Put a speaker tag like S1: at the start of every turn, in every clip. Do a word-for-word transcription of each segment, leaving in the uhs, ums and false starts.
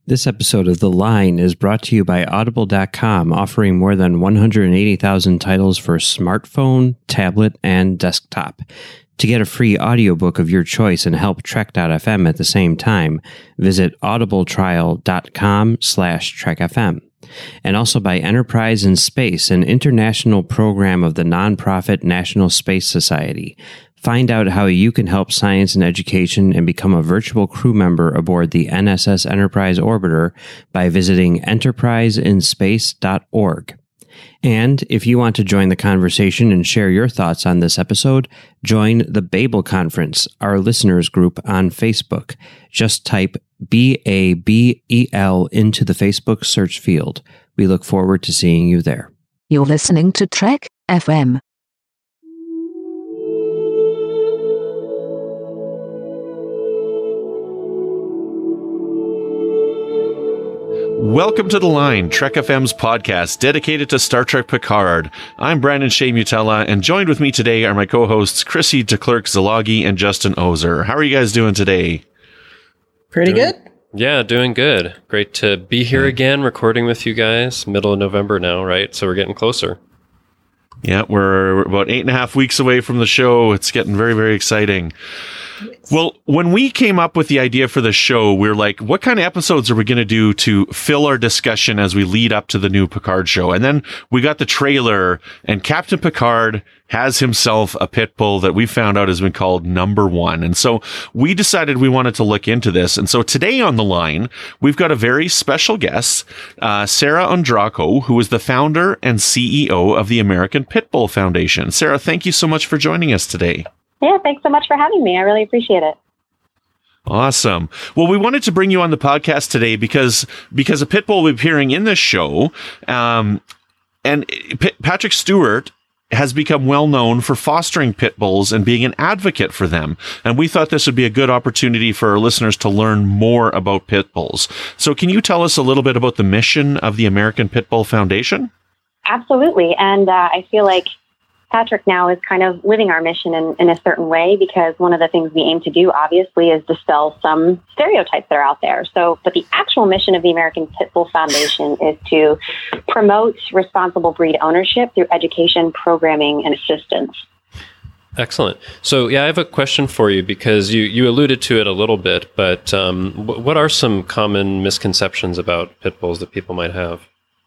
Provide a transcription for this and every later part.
S1: This episode of The Line is brought to you by Audible dot com, offering more than one hundred eighty thousand titles for smartphone, tablet, and desktop. To get a free audiobook of your choice and help Trek dot f m at the same time, visit audibletrial dot com slash trek f m. And also by Enterprise in Space, an international program of the nonprofit National Space Society. Find out how you can help science and education and become a virtual crew member aboard the N S S Enterprise Orbiter by visiting enterprise in space dot org. And if you want to join the conversation and share your thoughts on this episode, join the Babel Conference, our listeners group on Facebook. Just type B A B E L into the Facebook search field. We look forward to seeing you there.
S2: You're listening to Trek F M.
S3: Welcome to The Line, Trek F M's podcast dedicated to Star Trek Picard. I'm Brandon Shea Mutella, and joined with me today are my co-hosts Chrissy DeClercq-Zalagi and Justin Ozer. How are you guys doing today?
S4: Pretty
S5: doing,
S4: good.
S5: Yeah, doing good. Great to be here again, recording with you guys. Middle of November now, right? So we're getting closer.
S3: Yeah, we're about eight and a half weeks away from the show. It's getting very, very exciting. Well, when we came up with the idea for the show, we we're like, what kind of episodes are we going to do to fill our discussion as we lead up to the new Picard show? And then we got the trailer, and Captain Picard has himself a pit bull that we found out has been called Number One. And so we decided we wanted to look into this. And so today on The Line, we've got a very special guest, uh, Sarah Ondrako, who is the founder and C E O of the American Pit Bull Foundation. Sarah, thank you so much for joining us today.
S6: Yeah, thanks so much for having me. I really appreciate it.
S3: Awesome. Well, we wanted to bring you on the podcast today because because a pit bull will be appearing in this show, um, and P- Patrick Stewart has become well known for fostering pit bulls and being an advocate for them. And we thought this would be a good opportunity for our listeners to learn more about pit bulls. So can you tell us a little bit about the mission of the American Pit Bull Foundation?
S6: Absolutely. And uh, I feel like Patrick now is kind of living our mission in, in a certain way, because one of the things we aim to do, obviously, is dispel some stereotypes that are out there. So, but the actual mission of the American Pit Bull Foundation is to promote responsible breed ownership through education, programming, and assistance.
S5: Excellent. So, yeah, I have a question for you, because you, you alluded to it a little bit, but um, w- what are some common misconceptions about pit bulls that people might have?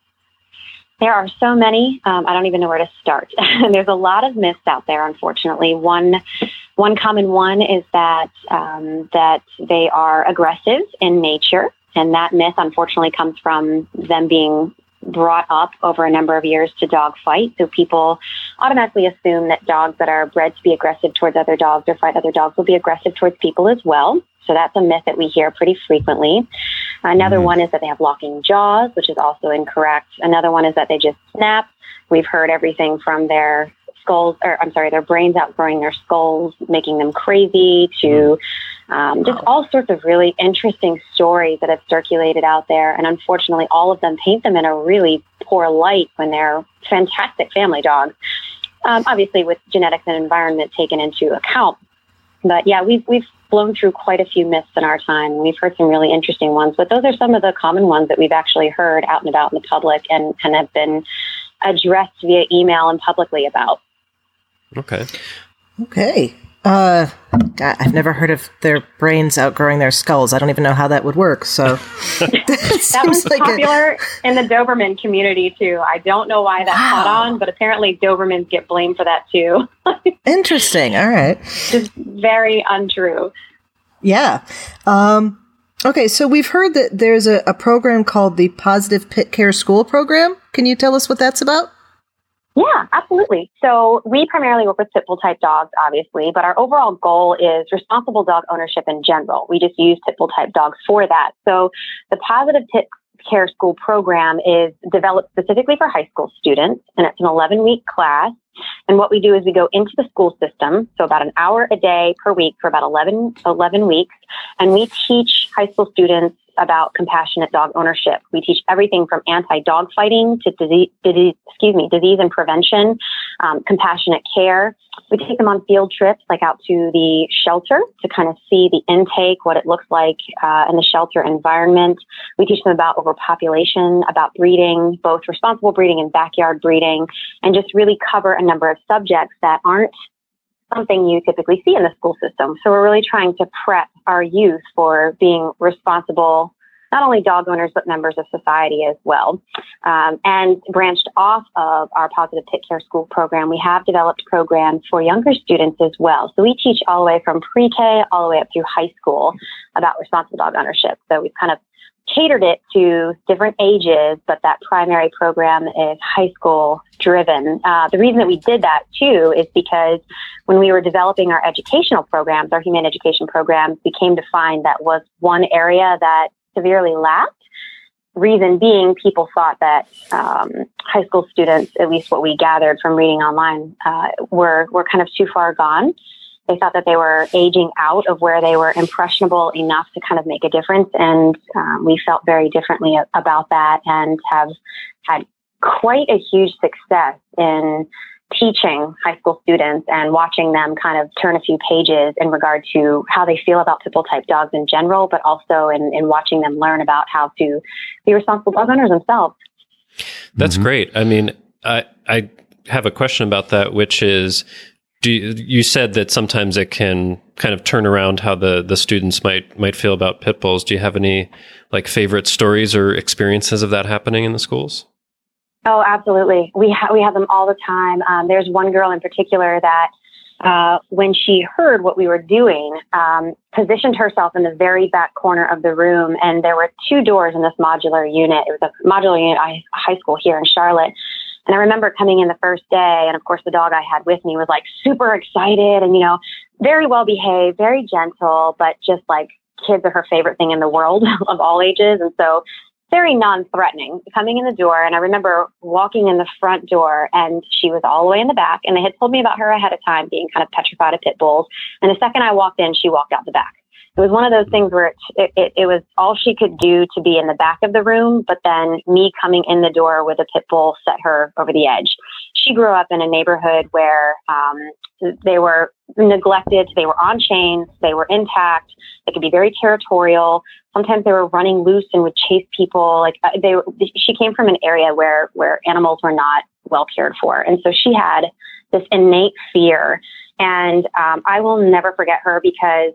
S6: There are so many. Um, I don't even know where to start. There's a lot of myths out there, unfortunately. One one common one is that um, that they are aggressive in nature. And that myth, unfortunately, comes from them being brought up over a number of years to dog fight. So people automatically assume that dogs that are bred to be aggressive towards other dogs or fight other dogs will be aggressive towards people as well. So that's a myth that we hear pretty frequently. Another mm-hmm. one is that they have locking jaws, which is also incorrect. Another one is that they just snap. We've heard everything from their skulls, or I'm sorry, their brains outgrowing their skulls, making them crazy, to um, just all sorts of really interesting stories that have circulated out there. And unfortunately, all of them paint them in a really poor light when they're fantastic family dogs, um, obviously with genetics and environment taken into account. But yeah, we've we've blown through quite a few myths in our time. We've heard some really interesting ones, but those are some of the common ones that we've actually heard out and about in the public and, and have been addressed via email and publicly about.
S5: Okay.
S4: Okay. Uh, God, I've never heard of their brains outgrowing their skulls. I don't even know how that would work. So
S6: that, that was like popular a... in the Doberman community too. I don't know why that wow. caught on, but apparently Dobermans get blamed for that too.
S4: Interesting. All right.
S6: Just very untrue.
S4: Yeah. Um, okay. So we've heard that there's a, a program called the Positive Pit Care School Program. Can you tell us what that's about?
S6: Yeah, absolutely. So we primarily work with pit bull type dogs, obviously, but our overall goal is responsible dog ownership in general. We just use pit bull type dogs for that. So the Positive Pit Care School program is developed specifically for high school students, and it's an eleven-week class. And what we do is we go into the school system, so about an hour a day per week for about eleven, eleven weeks, and we teach high school students about compassionate dog ownership. We teach everything from anti-dog fighting to disease, disease, excuse me, disease and prevention, um, compassionate care. We take them on field trips, like out to the shelter to kind of see the intake, what it looks like uh, in the shelter environment. We teach them about overpopulation, about breeding, both responsible breeding and backyard breeding, and just really cover a number of subjects that aren't something you typically see in the school system. So we're really trying to prep our youth for being responsible, not only dog owners, but members of society as well. Um, and branched off of our Positive Pit Care School program, we have developed programs for younger students as well. So we teach all the way from pre-K all the way up through high school about responsible dog ownership. So we've kind of catered it to different ages, but that primary program is high school driven. Uh, the reason that we did that too is because when we were developing our educational programs, our humane education programs, we came to find that was one area that severely lacked. Reason being, people thought that um, high school students, at least what we gathered from reading online, uh, were were kind of too far gone. They thought that they were aging out of where they were impressionable enough to kind of make a difference. And um, we felt very differently about that and have had quite a huge success in teaching high school students and watching them kind of turn a few pages in regard to how they feel about pit bull type dogs in general, but also in, in watching them learn about how to be responsible dog owners themselves.
S5: That's
S3: Mm-hmm.
S5: great. I mean, I, I have a question about that, which is, Do you, you said that sometimes it can kind of turn around how the, the students might might feel about pit bulls. Do you have any like favorite stories or experiences of that happening in the schools?
S6: Oh, absolutely. We ha- we have them all the time. Um, there's one girl in particular that uh, when she heard what we were doing, um, positioned herself in the very back corner of the room, and there were two doors in this modular unit. It was a modular unit I, high school here in Charlotte. And I remember coming in the first day, and of course the dog I had with me was like super excited and, you know, very well behaved, very gentle, but just like kids are her favorite thing in the world of all ages. And so very non-threatening coming in the door. And I remember walking in the front door and she was all the way in the back, and they had told me about her ahead of time being kind of petrified of pit bulls. And the second I walked in, she walked out the back. It was one of those things where it, it, it was all she could do to be in the back of the room, but then me coming in the door with a pit bull set her over the edge. She grew up in a neighborhood where um, they were neglected, they were on chains, they were intact, they could be very territorial. Sometimes they were running loose and would chase people. Like uh, they, she came from an area where where animals were not well cared for, and so she had this innate fear. And um, I will never forget her because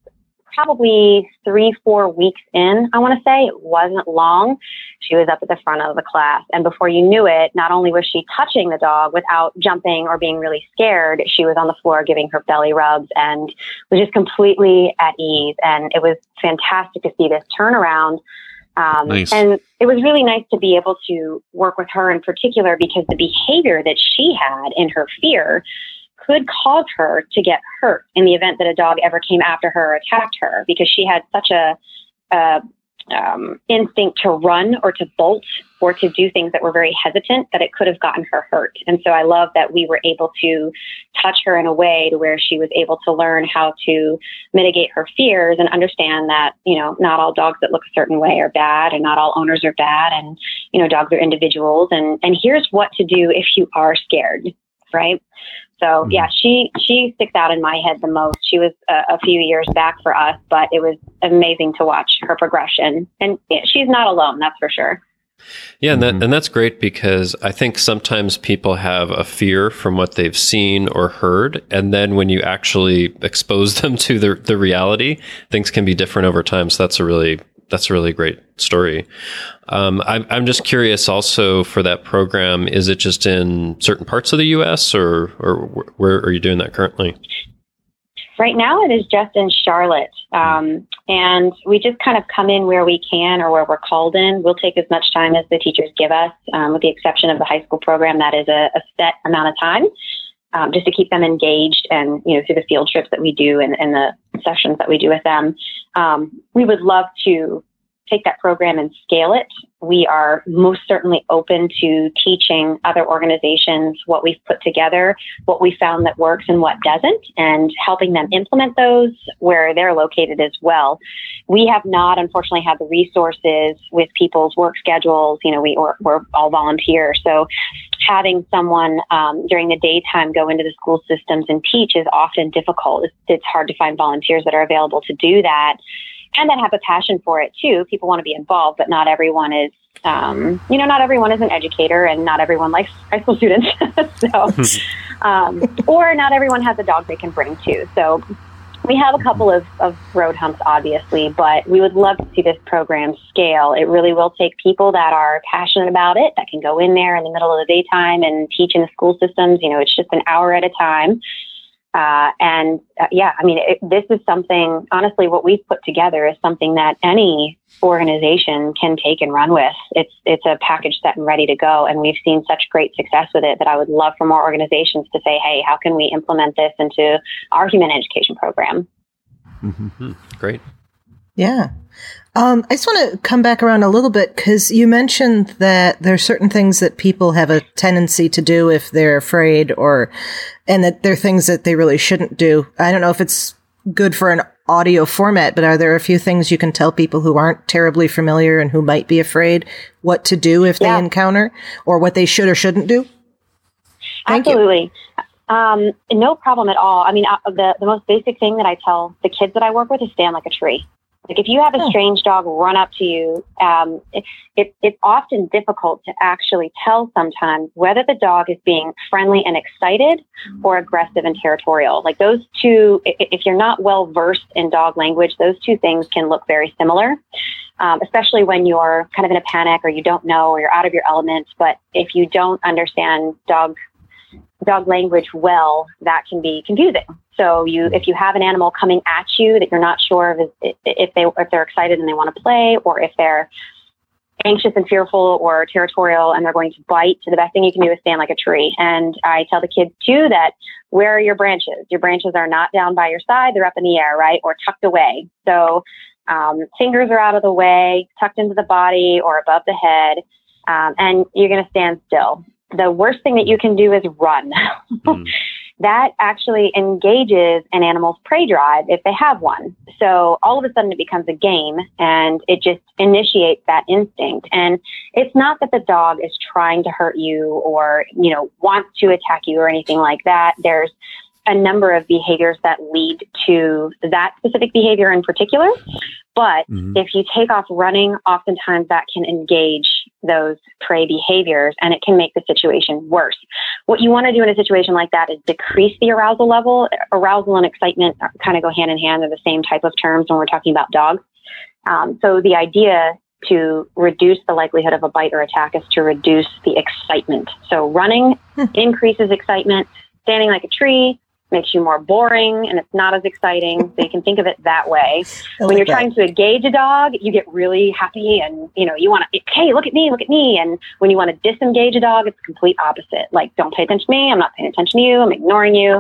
S6: probably three, four weeks in, I want to say, it wasn't long, she was up at the front of the class. And before you knew it, not only was she touching the dog without jumping or being really scared, she was on the floor giving her belly rubs and was just completely at ease. And it was fantastic to see this turnaround. Um,
S3: Nice.
S6: And it was really nice to be able to work with her in particular because the behavior that she had in her fear could cause her to get hurt in the event that a dog ever came after her or attacked her, because she had such a, a um, instinct to run or to bolt or to do things that were very hesitant that it could have gotten her hurt. And so I love that we were able to touch her in a way to where she was able to learn how to mitigate her fears and understand that, you know, not all dogs that look a certain way are bad and not all owners are bad. And, you know, dogs are individuals. And, and here's what to do if you are scared, right? So yeah, she, she sticks out in my head the most. She was a, a few years back for us, but it was amazing to watch her progression. And yeah, she's not alone, that's for sure.
S5: Yeah, and, that, and that's great because I think sometimes people have a fear from what they've seen or heard, and then when you actually expose them to the the reality, things can be different over time. So that's a really that's a really great story. Um, I'm I'm just curious also for that program, is it just in certain parts of the U S or or where are you doing that currently?
S6: Right now, it is just in Charlotte, um, and we just kind of come in where we can or where we're called in. We'll take as much time as the teachers give us, um, with the exception of the high school program. That is a, a set amount of time, um, just to keep them engaged and, you know, through the field trips that we do and, and the sessions that we do with them. Um, we would love to take that program and scale it, we are most certainly open to teaching other organizations what we've put together, what we found that works and what doesn't, and helping them implement those where they're located as well. We have not, unfortunately, had the resources with people's work schedules. You know, we, we're, we're all volunteer. So having someone um, during the daytime go into the school systems and teach is often difficult. It's, it's hard to find volunteers that are available to do that, and that have a passion for it too. People want to be involved, but not everyone is, um, you know, not everyone is an educator, and not everyone likes high school students. so, um, or not everyone has a dog they can bring to. So we have a couple of, of road humps, obviously, but we would love to see this program scale. It really will take people that are passionate about it, that can go in there in the middle of the daytime and teach in the school systems. You know, it's just an hour at a time. Uh, and uh, yeah, I mean, it, this is something, honestly, what we've put together is something that any organization can take and run with. It's, it's a package set and ready to go. And we've seen such great success with it that I would love for more organizations to say, hey, how can we implement this into our human education program?
S5: Mm-hmm. Great.
S4: Yeah. Um, I just want to come back around a little bit, because you mentioned that there are certain things that people have a tendency to do if they're afraid, or, and that there are things that they really shouldn't do. I don't know if it's good for an audio format, but are there a few things you can tell people who aren't terribly familiar and who might be afraid what to do if
S6: yeah.
S4: they encounter, or what they should or shouldn't do? Thank
S6: Absolutely. You. Um, no problem at all. I mean, uh, the, the most basic thing that I tell the kids that I work with is stand like a tree. Like if you have a strange dog run up to you, um, it, it, it's often difficult to actually tell sometimes whether the dog is being friendly and excited or aggressive and territorial. Like those two, if you're not well versed in dog language, those two things can look very similar, um, especially when you're kind of in a panic or you don't know or you're out of your element. But if you don't understand dog dog language well, that can be confusing. So you, if you have an animal coming at you that you're not sure if, if they if they're excited and they want to play, or if they're anxious and fearful or territorial and they're going to bite, so the best thing you can do is stand like a tree. And I tell the kids too that where are your branches? Your branches are not down by your side; they're up in the air, right, or tucked away. So um, fingers are out of the way, tucked into the body or above the head, um, and you're going to stand still. The worst thing that you can do is run. Mm. That actually engages an animal's prey drive if they have one. So all of a sudden it becomes a game, and it just initiates that instinct. And it's not that the dog is trying to hurt you or, you know, wants to attack you or anything like that. There's a number of behaviors that lead to that specific behavior in particular. But mm-hmm. if you take off running, oftentimes that can engage those prey behaviors, and it can make the situation worse. What you want to do in a situation like that is decrease the arousal level. Arousal and excitement kind of go hand in hand. They're the same type of terms when we're talking about dogs. Um, so the idea to reduce the likelihood of a bite or attack is to reduce the excitement. So running hmm. increases excitement. Standing like a tree makes you more boring, and it's not as exciting. So you can think of it that way. When you're that. trying to engage a dog, you get really happy, and you know you want to, hey, look at me, look at me. And when you want to disengage a dog, it's the complete opposite. Like, don't pay attention to me. I'm not paying attention to you. I'm ignoring you.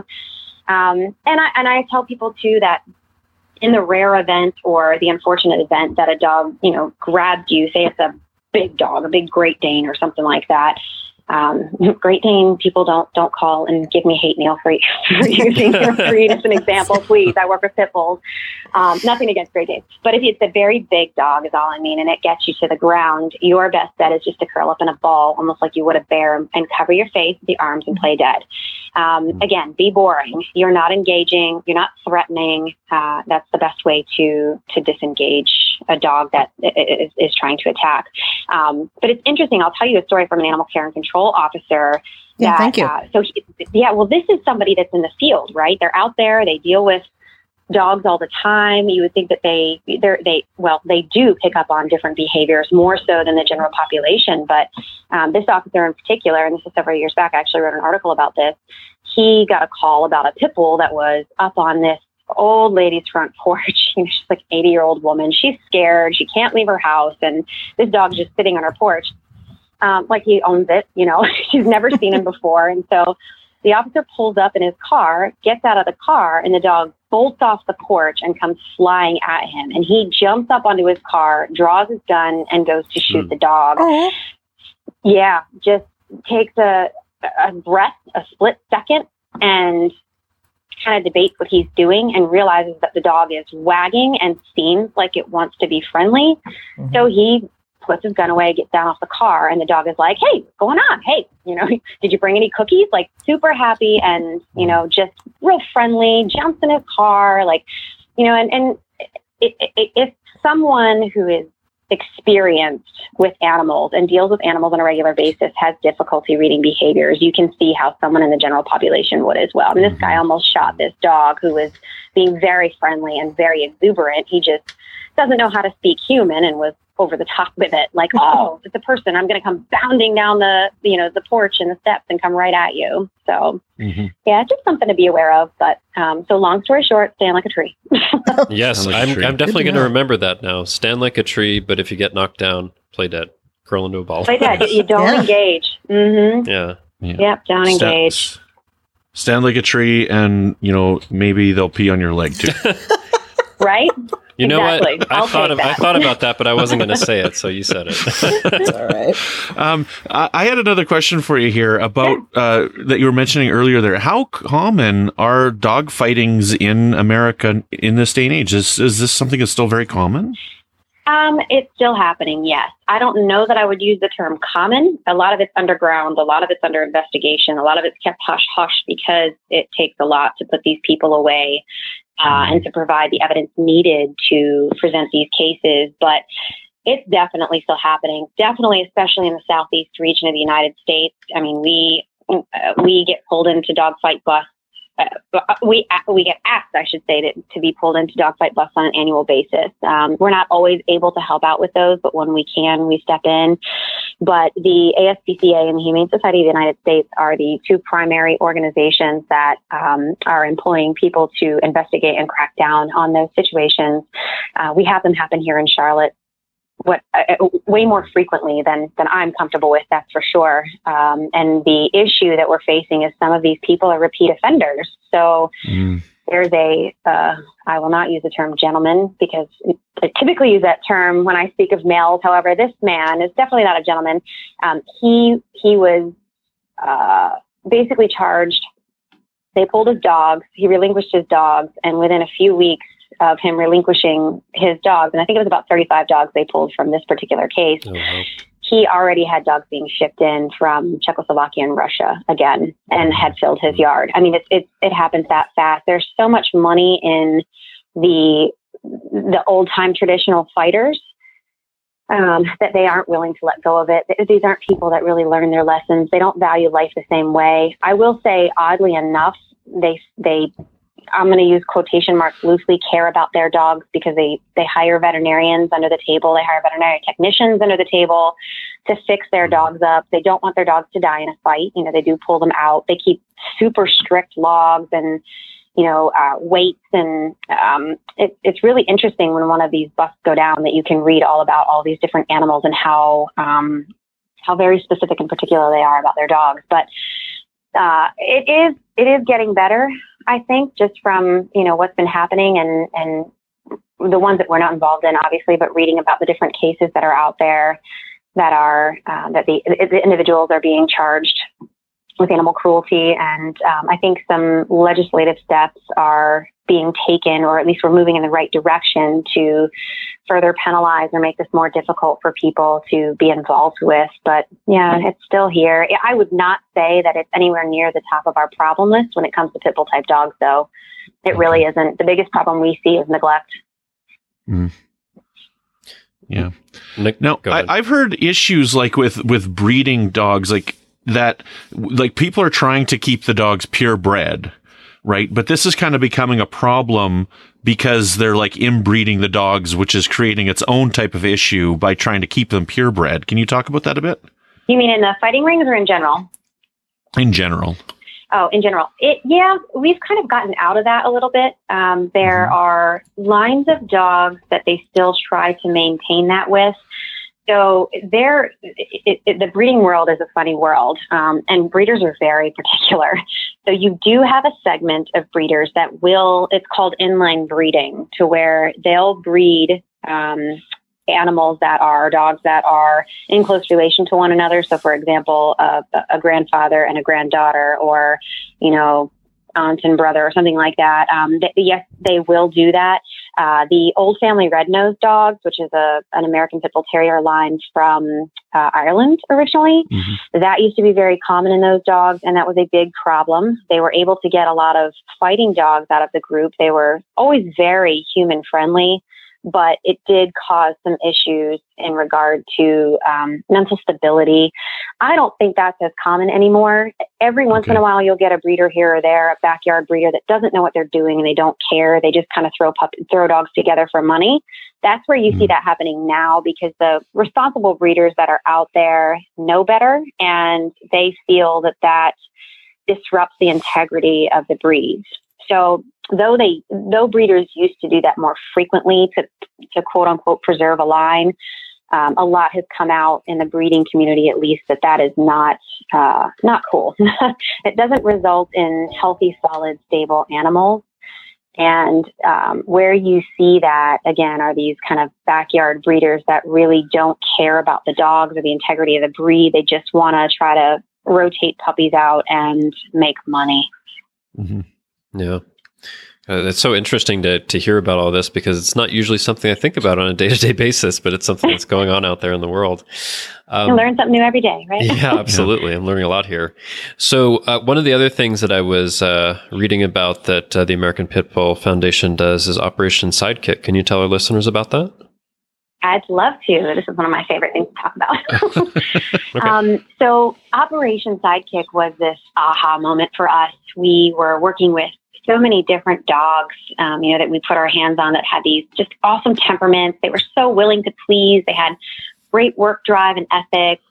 S6: Um, and I and I tell people too that in the rare event or the unfortunate event that a dog, you know, grabs you, say it's a big dog, a big Great Dane or something like that. Um, Great Dane people don't don't call and give me hate mail for, for using your breed as an example, please. I work with pit bulls. Um, nothing against Great Danes, but if it's a very big dog, is all I mean, and it gets you to the ground, your best bet is just to curl up in a ball, almost like you would a bear, and cover your face with the arms and play dead. Um, again, be boring. You're not engaging. You're not threatening. Uh, that's the best way to to disengage a dog that is, is trying to attack. Um, but it's interesting. I'll tell you a story from an animal care and control officer.
S4: Yeah,
S6: that,
S4: thank you.
S6: Uh, so, he, yeah, well, this is somebody that's in the field, right? They're out there. They deal with dogs all the time. You would think that they, they're, they, well, they do pick up on different behaviors more so than the general population. But um, this officer in particular, and this is several years back, I actually wrote an article about this. He got a call about a pit bull that was up on this old lady's front porch. You know, she's like an eighty year old woman. She's scared. She can't leave her house. And this dog's just sitting on her porch. Um, like he owns it, you know, she's never seen him before. And so The officer pulls up in his car, gets out of the car, and the dog bolts off the porch and comes flying at him. And he jumps up onto his car, draws his gun, and goes to shoot mm. the dog. Oh. Yeah, just takes a, a breath, a split second, and kind of debates what he's doing and realizes that the dog is wagging and seems like it wants to be friendly. Mm-hmm. So he puts his gun away, gets down off the car, and the dog is like, hey, what's going on? Hey, you know, did you bring any cookies? Like super happy and, you know, just real friendly, jumps in his car, like, you know, and, and it, it, if someone who is experienced with animals and deals with animals on a regular basis has difficulty reading behaviors, you can see how someone in the general population would as well. I mean, this guy almost shot this dog who was being very friendly and very exuberant. He just doesn't know how to speak human and was over the top with it. Like, oh, it's a person. I'm going to come bounding down the, you know, the porch and the steps and come right at you. So mm-hmm. yeah, it's just something to be aware of. But um, so long story short, stand like a tree.
S5: Yes, like I'm, tree. I'm definitely going to remember that now. Stand like a tree, but if you get knocked down, play dead. Curl into a ball.
S6: Play dead. You don't yeah. engage. Mm-hmm.
S5: Yeah.
S6: yeah. Yep, don't stand, engage.
S3: Stand like a tree, and, you know, maybe they'll pee on your leg too.
S6: Right?
S5: You know
S6: exactly.
S5: what? I
S6: I'll
S5: thought of, I thought about that, but I wasn't going to say it, so you said it.
S4: That's all right.
S3: Um, I, I had another question for you here about uh, that you were mentioning earlier there. How common are dog fightings in America in this day and age? Is, is this something that's still very common?
S6: Um, it's still happening, yes. I don't know that I would use the term common. A lot of it's underground. A lot of it's under investigation. A lot of it's kept hush-hush because it takes a lot to put these people away uh, and to provide the evidence needed to present these cases. But it's definitely still happening, definitely, especially in the southeast region of the United States. I mean, we uh, we get pulled into dogfight busts. Uh, we we get asked, I should say, to, to be pulled into dogfight busts on an annual basis. Um, we're not always able to help out with those, but when we can, we step in. But the A S P C A and the Humane Society of the United States are the two primary organizations that um, are employing people to investigate and crack down on those situations. Uh, we have them happen here in Charlotte. What uh, way more frequently than than I'm comfortable with, that's for sure. Um, and the issue that we're facing is some of these people are repeat offenders. So mm. there's a, uh, I will not use the term gentleman because I typically use that term when I speak of males. However, this man is definitely not a gentleman. Um, he he was uh, basically charged. They pulled his dogs. He relinquished his dogs, and within a few weeks of him relinquishing his dogs, and I think it was about thirty-five dogs they pulled from this particular case, oh, wow. he already had dogs being shipped in from Czechoslovakia and Russia again and had filled his yard. I mean, it, it, it happens that fast. There's so much money in the the old-time traditional fighters um, that they aren't willing to let go of it. These aren't people that really learn their lessons. They don't value life the same way. I will say, oddly enough, they they I'm going to use quotation marks loosely, care about their dogs because they, they hire veterinarians under the table. They hire veterinary technicians under the table to fix their dogs up. They don't want their dogs to die in a fight. You know, they do pull them out. They keep super strict logs and, you know, uh, weights. And um, it, it's really interesting when one of these busts go down that you can read all about all these different animals and how, um, how very specific and particular they are about their dogs. But uh, it is, it is getting better. I think just from, you know, what's been happening and, and the ones that we're not involved in, obviously, but reading about the different cases that are out there that are, uh, that the, the individuals are being charged with animal cruelty. And um, I think some legislative steps are being taken, or at least we're moving in the right direction to further penalize or make this more difficult for people to be involved with. But yeah, it's still here. I would not say that it's anywhere near the top of our problem list when it comes to pit bull type dogs, though. It really isn't. The biggest problem we see is neglect.
S3: Mm. Yeah. Nick, now, I, I've heard issues like with, with breeding dogs, like that, like people are trying to keep the dogs purebred. Right. But this is kind of becoming a problem because they're like inbreeding the dogs, which is creating its own type of issue by trying to keep them purebred. Can you talk about that a bit?
S6: You mean in the fighting rings or in general?
S3: In general.
S6: Oh, in general. It, yeah, we've kind of gotten out of that a little bit. Um, there mm-hmm. are lines of dogs that they still try to maintain that with. So there, it, it, the breeding world is a funny world, um, and breeders are very particular. So you do have a segment of breeders that will, it's called inline breeding, to where they'll breed um, animals that are, dogs that are in close relation to one another. So for example, uh, a grandfather and a granddaughter, or, you know, aunt and brother, or something like that. Um, th- yes, they will do that. Uh, the Old Family Red-Nosed dogs, which is a an American Pit Bull Terrier line from uh, Ireland originally, mm-hmm. that used to be very common in those dogs, and that was a big problem. They were able to get a lot of fighting dogs out of the group. They were always very human-friendly, but it did cause some issues in regard to um, mental stability. I don't think that's as common anymore. Every once okay. in a while, you'll get a breeder here or there, a backyard breeder that doesn't know what they're doing and they don't care. They just kind of throw pup- throw dogs together for money. That's where you mm. see that happening now, because the responsible breeders that are out there know better, and they feel that that disrupts the integrity of the breeds. So though they, though breeders used to do that more frequently to, to quote unquote preserve a line, um, a lot has come out in the breeding community, at least, that that is not, uh, not cool. It doesn't result in healthy, solid, stable animals. And um, where you see that, again, are these kind of backyard breeders that really don't care about the dogs or the integrity of the breed. They just want to try to rotate puppies out and make money.
S5: Mm-hmm. Yeah. Uh, it's so interesting to to hear about all this, because it's not usually something I think about on a day-to-day basis, but it's something that's going on out there in the world. Um,
S6: you learn something new every day, right?
S5: Yeah, absolutely. I'm learning a lot here. So uh, one of the other things that I was uh, reading about that uh, the American Pit Bull Foundation does is Operation Sidekick. Can you tell our listeners about that?
S6: I'd love to. This is one of my favorite things to talk about. okay. um, so Operation Sidekick was this aha moment for us. We were working with so many different dogs, um, you know, that we put our hands on, that had these just awesome temperaments. They were so willing to please. They had great work drive and ethic,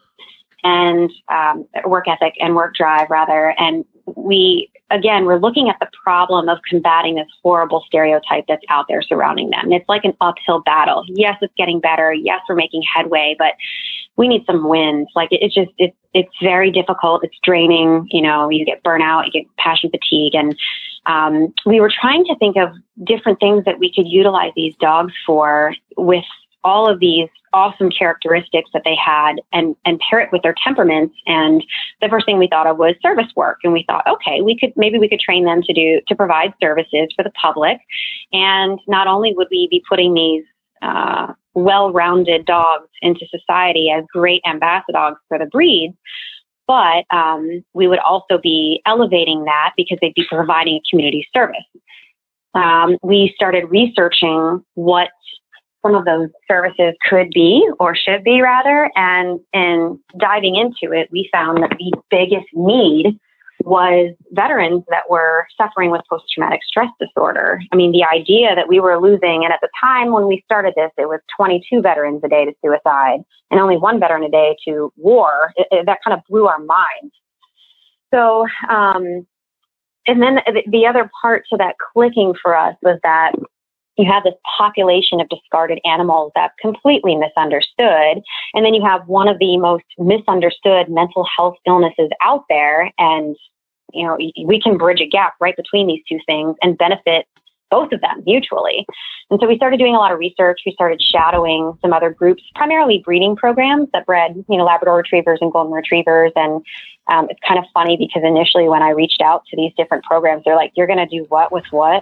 S6: and um, work ethic and work drive rather. And we, again, we're looking at the problem of combating this horrible stereotype that's out there surrounding them. It's like an uphill battle. Yes, it's getting better. Yes, we're making headway, but we need some wins. Like it, it's just, it's, it's very difficult. It's draining. You know, you get burnout, you get passion fatigue. And um, we were trying to think of different things that we could utilize these dogs for, with all of these awesome characteristics that they had, and, and pair it with their temperaments. And the first thing we thought of was service work. And we thought, okay, we could, maybe we could train them to do, to provide services for the public. And not only would we be putting these, uh, well-rounded dogs into society as great ambassadors for the breeds, but, um, we would also be elevating that because they'd be providing a community service. Um, we started researching what some of those services could be, or should be rather. And in diving into it, we found that the biggest need was veterans that were suffering with post-traumatic stress disorder. I mean, the idea that we were losing, and at the time when we started this, it was twenty-two veterans a day to suicide and only one veteran a day to war. It, it, that kind of blew our minds. So, um, and then the, the other part to that clicking for us was that you have this population of discarded animals that's completely misunderstood. And then you have one of the most misunderstood mental health illnesses out there. And, you know, we can bridge a gap right between these two things and benefit both of them mutually. And so we started doing a lot of research. We started shadowing some other groups, primarily breeding programs that bred, you know, Labrador retrievers and golden retrievers. And um, it's kind of funny because initially when I reached out to these different programs, they're like, you're going to do what with what?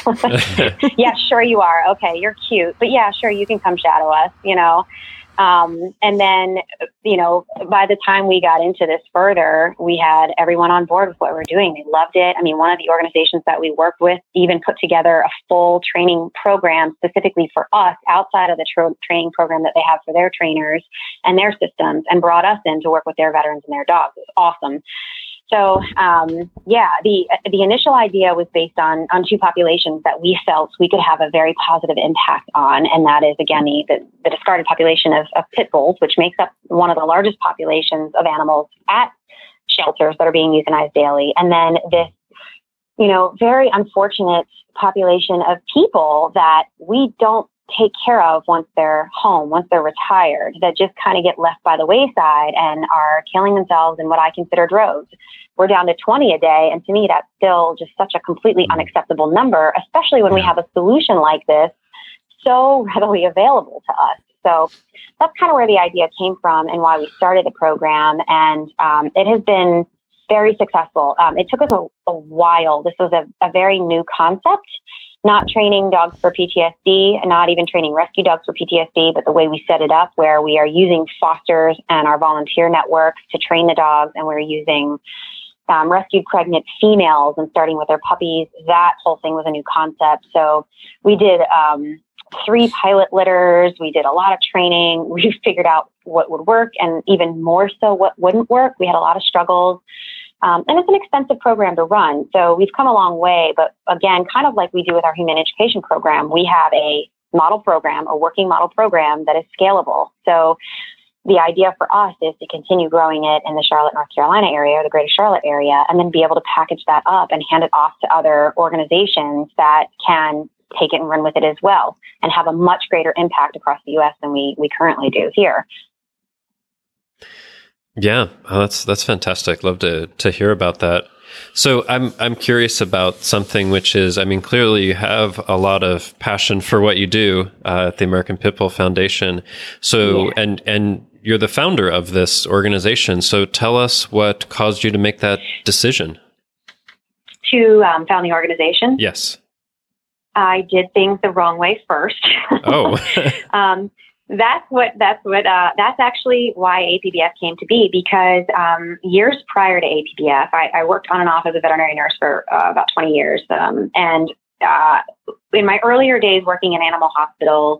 S6: Yeah, sure you are. Okay, you're cute. But yeah, sure, you can come shadow us, you know. Um, and then, you know, by the time we got into this further, we had everyone on board with what we're doing. They loved it. I mean, one of the organizations that we worked with even put together a full training program specifically for us outside of the tra- training program that they have for their trainers and their systems, and brought us in to work with their veterans and their dogs. It was awesome. So, um, yeah, the the initial idea was based on, on two populations that we felt we could have a very positive impact on. And that is, again, the, the, the discarded population of, of pit bulls, which makes up one of the largest populations of animals at shelters that are being euthanized daily. And then this, you know, very unfortunate population of people that we don't take care of once they're home, once they're retired, that just kind of get left by the wayside and are killing themselves in what I consider droves. We're down to twenty a day. And to me, that's still just such a completely unacceptable number, especially when we have a solution like this so readily available to us. So that's kind of where the idea came from and why we started the program. And um, it has been very successful. Um, it took us a, a while. This was a, a very new concept, not training dogs for P T S D, not even training rescue dogs for P T S D, but the way we set it up, where we are using fosters and our volunteer networks to train the dogs, and we're using um, rescued pregnant females and starting with their puppies. That whole thing was a new concept. So we did um, three pilot litters. We did a lot of training. We figured out what would work and even more so what wouldn't work. We had a lot of struggles. Um, and it's an expensive program to run. So we've come a long way. But again, kind of like we do with our human education program, we have a model program, a working model program that is scalable. So the idea for us is to continue growing it in the Charlotte, North Carolina area, or the greater Charlotte area, and then be able to package that up and hand it off to other organizations that can take it and run with it as well and have a much greater impact across the U S than we, we currently do here.
S5: Yeah, oh, that's that's fantastic. Love to to hear about that. So I'm I'm curious about something which is, I mean, clearly you have a lot of passion for what you do uh, at the American Pit Bull Foundation. So yeah. and and you're the founder of this organization. So tell us what caused you to make that decision.
S6: To um, found the organization?
S5: Yes.
S6: I did things the wrong way first.
S5: Oh.
S6: um, That's what, that's what, uh, that's actually why A P B F came to be, because, um, years prior to A P B F, I, I worked on and off as a veterinary nurse for uh, about twenty years. Um, and, uh, in my earlier days working in animal hospitals,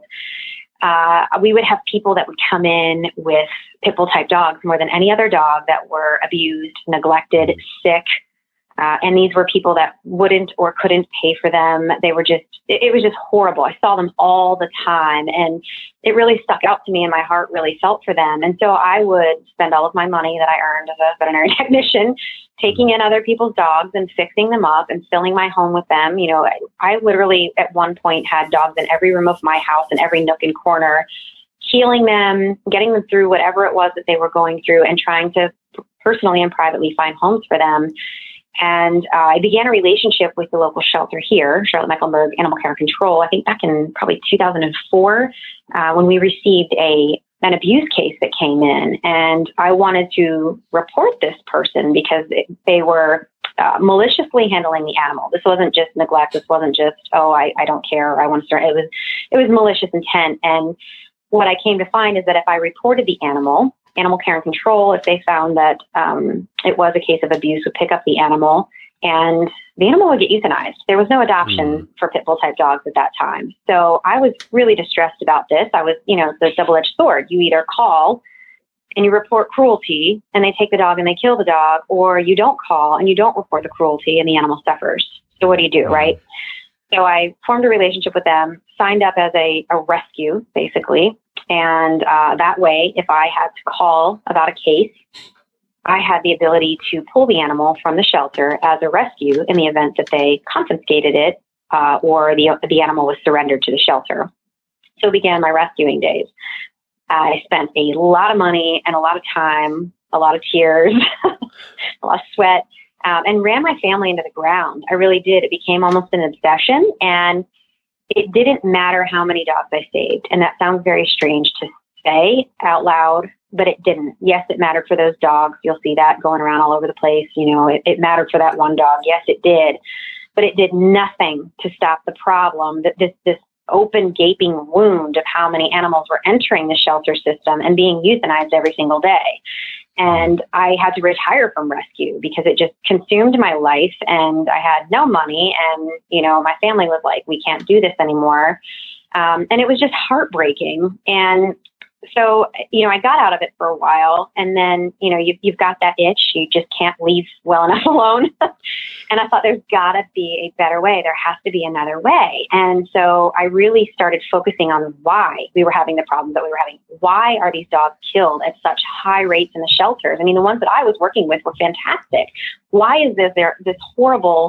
S6: uh, we would have people that would come in with pit bull type dogs more than any other dog that were abused, neglected, sick. Uh, and these were people that wouldn't or couldn't pay for them. They were just, it, it was just horrible. I saw them all the time, and it really stuck out to me, and my heart really felt for them. And so I would spend all of my money that I earned as a veterinary technician, taking in other people's dogs and fixing them up and filling my home with them. You know, I, I literally at one point had dogs in every room of my house, in every nook and corner, healing them, getting them through whatever it was that they were going through, and trying to personally and privately find homes for them. And uh, I began a relationship with the local shelter here, Charlotte Mecklenburg Animal Care and Control, I think back in probably two thousand four, uh, when we received a an abuse case that came in. And I wanted to report this person because it, they were uh, maliciously handling the animal. This wasn't just neglect. This wasn't just, oh, I, I don't care, I want to start. It was, it was malicious intent. And what I came to find is that if I reported the animal, Animal Care and Control, if they found that um, it was a case of abuse, would pick up the animal and the animal would get euthanized. There was no adoption mm. for pit bull type dogs at that time. So I was really distressed about this. I was, you know, the double-edged sword. You either call and you report cruelty and they take the dog and they kill the dog, or you don't call and you don't report the cruelty and the animal suffers. So what do you do, mm. right? So I formed a relationship with them, signed up as a, a rescue, basically. And uh, that way, if I had to call about a case, I had the ability to pull the animal from the shelter as a rescue in the event that they confiscated it uh, or the, the animal was surrendered to the shelter. So began my rescuing days. I spent a lot of money and a lot of time, a lot of tears, a lot of sweat, um, and ran my family into the ground. I really did. It became almost an obsession, and it didn't matter how many dogs I saved. And that sounds very strange to say out loud, but it didn't. Yes, it mattered for those dogs. You'll see that going around all over the place. You know, it, it mattered for that one dog. Yes, it did. But it did nothing to stop the problem, that this, this open gaping wound of how many animals were entering the shelter system and being euthanized every single day. And I had to retire from rescue because it just consumed my life, and I had no money. And, you know, my family was like, we can't do this anymore. Um, and it was just heartbreaking. And so, you know, I got out of it for a while, and then, you know, you've, you've got that itch. You just can't leave well enough alone. And I thought there's gotta be a better way. There has to be another way. And so I really started focusing on why we were having the problems that we were having. Why are these dogs killed at such high rates in the shelters? I mean, the ones that I was working with were fantastic. Why is this, there, this horrible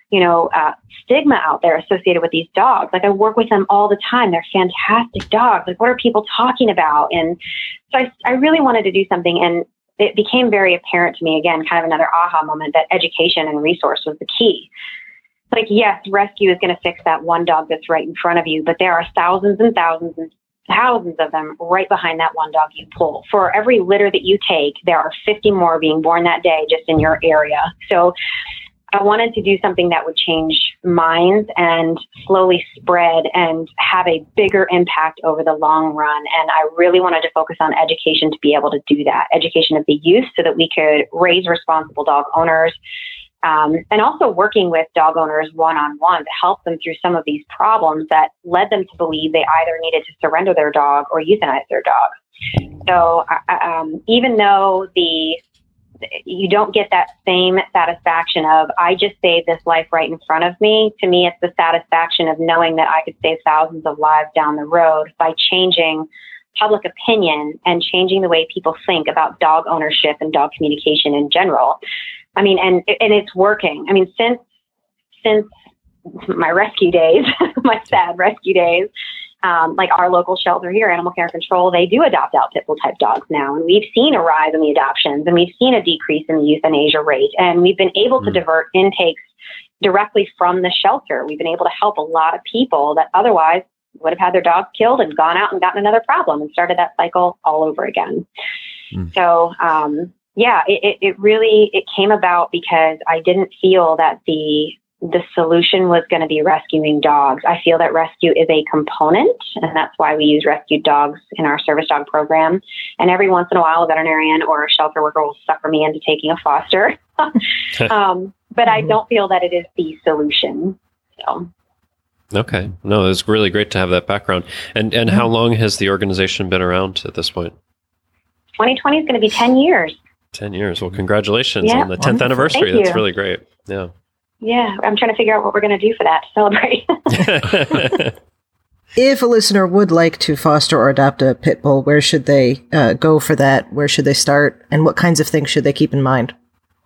S6: you know, uh, stigma out there associated with these dogs. Like I work with them all the time. They're fantastic dogs. Like what are people talking about? And so I, I really wanted to do something, and it became very apparent to me, again, kind of another aha moment, that education and resource was the key. Like, yes, rescue is going to fix that one dog that's right in front of you, but there are thousands and thousands and thousands of them right behind that one dog you pull. For every litter that you take, there are fifty more being born that day just in your area. So I wanted to do something that would change minds and slowly spread and have a bigger impact over the long run. And I really wanted to focus on education to be able to do that, education of the youth, so that we could raise responsible dog owners. Um, and also working with dog owners one-on-one to help them through some of these problems that led them to believe they either needed to surrender their dog or euthanize their dog. So um, even though the you don't get that same satisfaction of, I just saved this life right in front of me, to me, it's the satisfaction of knowing that I could save thousands of lives down the road by changing public opinion and changing the way people think about dog ownership and dog communication in general. I mean, and and it's working. I mean, since since my rescue days, my sad rescue days, um, like our local shelter here, Animal Care Control, they do adopt out pit bull type dogs now, and we've seen a rise in the adoptions, and we've seen a decrease in the euthanasia rate, and we've been able mm-hmm. to divert intakes directly from the shelter. We've been able to help a lot of people that otherwise would have had their dogs killed and gone out and gotten another problem and started that cycle all over again. Mm-hmm. So. Um, Yeah, it, it really, it came about because I didn't feel that the the solution was going to be rescuing dogs. I feel that rescue is a component, and that's why we use rescued dogs in our service dog program. And every once in a while, a veterinarian or a shelter worker will sucker me into taking a foster. um, but I don't feel that it is the solution. So.
S5: Okay. No, it's really great to have that background. And, and mm-hmm. how long has the organization been around at this point?
S6: twenty twenty is going to be ten years.
S5: ten years. Well, congratulations
S6: yeah,
S5: on the tenth anniversary.
S6: Thank
S5: That's
S6: you.
S5: really great. Yeah.
S6: Yeah. I'm trying to figure out what we're going to do for that to celebrate.
S4: If a listener would like to foster or adopt a pit bull, where should they uh, go for that? Where should they start? And what kinds of things should they keep in mind?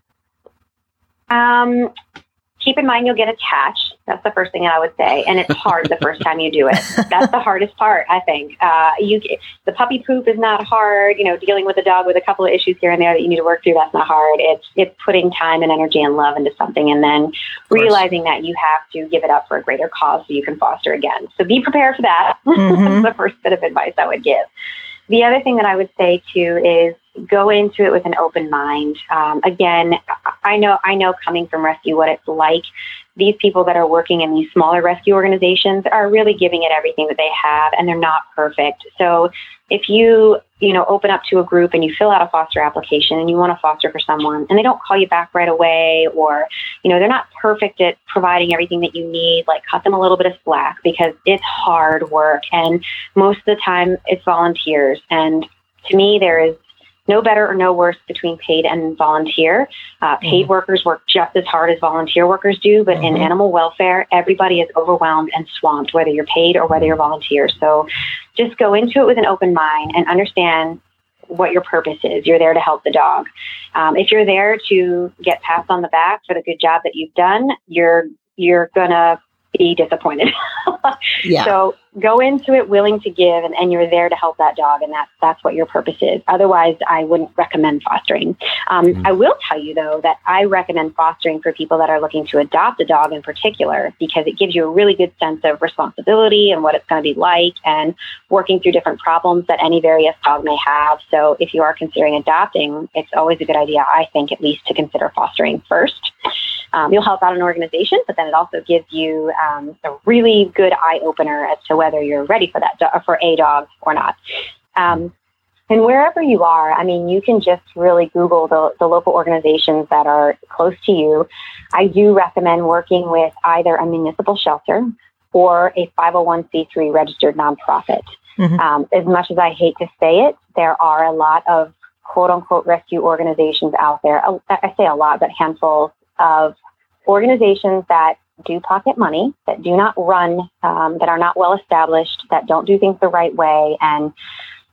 S6: Um, keep in mind you'll get attached. That's the first thing I would say. And it's hard the first time you do it. That's the hardest part, I think. Uh, you the puppy poop is not hard. You know, dealing with a dog with a couple of issues here and there that you need to work through, that's not hard. It's it's putting time and energy and love into something, and then realizing that you have to give it up for a greater cause so you can foster again. So be prepared for that. Mm-hmm. That's the first bit of advice I would give. The other thing that I would say too is go into it with an open mind. Um, again, I know I know coming from rescue what it's like. These people that are working in these smaller rescue organizations are really giving it everything that they have, and they're not perfect. So if you, you know, open up to a group and you fill out a foster application and you want to foster for someone and they don't call you back right away, or, you know, they're not perfect at providing everything that you need, like cut them a little bit of slack, because it's hard work. And most of the time it's volunteers. And to me, there is no better or no worse between paid and volunteer. Uh, paid mm-hmm. workers work just as hard as volunteer workers do, but mm-hmm. in animal welfare, everybody is overwhelmed and swamped, whether you're paid or whether you're volunteer. So just go into it with an open mind and understand what your purpose is. You're there to help the dog. Um, if you're there to get pats on the back for the good job that you've done, you're you're gonna be disappointed. yeah. So go into it willing to give, and, and you're there to help that dog, and that's that's what your purpose is. Otherwise, I wouldn't recommend fostering. Um, mm-hmm. I will tell you, though, that I recommend fostering for people that are looking to adopt a dog in particular, because it gives you a really good sense of responsibility and what it's going to be like, and working through different problems that any various dog may have. So if you are considering adopting, it's always a good idea, I think, at least to consider fostering first. Um, you'll help out an organization, but then it also gives you um, a really good eye-opener as to whether you're ready for that do- for a dog or not. Um, and wherever you are, I mean, you can just really Google the, the local organizations that are close to you. I do recommend working with either a municipal shelter or a five oh one c three registered nonprofit. Mm-hmm. Um, as much as I hate to say it, there are a lot of quote-unquote rescue organizations out there. I say a lot, but handfuls of organizations that do pocket money, that do not run, um, that are not well established, that don't do things the right way. And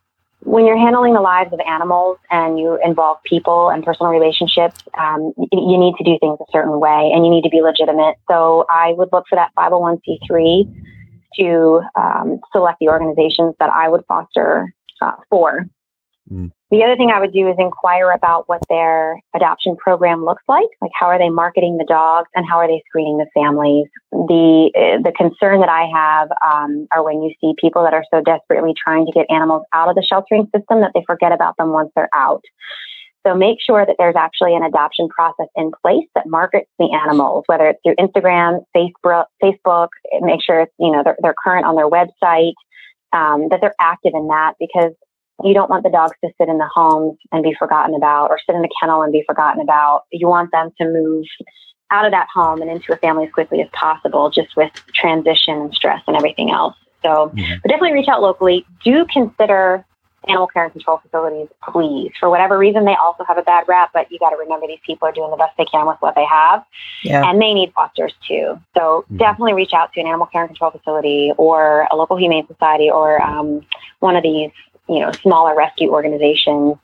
S6: when you're handling the lives of animals and you involve people and personal relationships, um, you, you need to do things a certain way and you need to be legitimate. So I would look for that five oh one c three to um, select the organizations that I would foster uh, for. Mm. The other thing I would do is inquire about what their adoption program looks like. Like, how are they marketing the dogs and how are they screening the families? The the concern that I have um, are when you see people that are so desperately trying to get animals out of the sheltering system that they forget about them once they're out. So make sure that there's actually an adoption process in place that markets the animals, whether it's through Instagram, Facebook, Facebook. Make sure it's, you know, they're, they're current on their website, um, that they're active in that, because you don't want the dogs to sit in the homes and be forgotten about, or sit in the kennel and be forgotten about. You want them to move out of that home and into a family as quickly as possible, just with transition and stress and everything else. So mm-hmm. but definitely reach out locally. Do consider animal care and control facilities, please. For whatever reason, they also have a bad rap, but you got to remember these people are doing the best they can with what they have. Yeah. And they need fosters too. So mm-hmm. definitely reach out to an animal care and control facility or a local humane society or um, one of these, you know, smaller rescue organizations.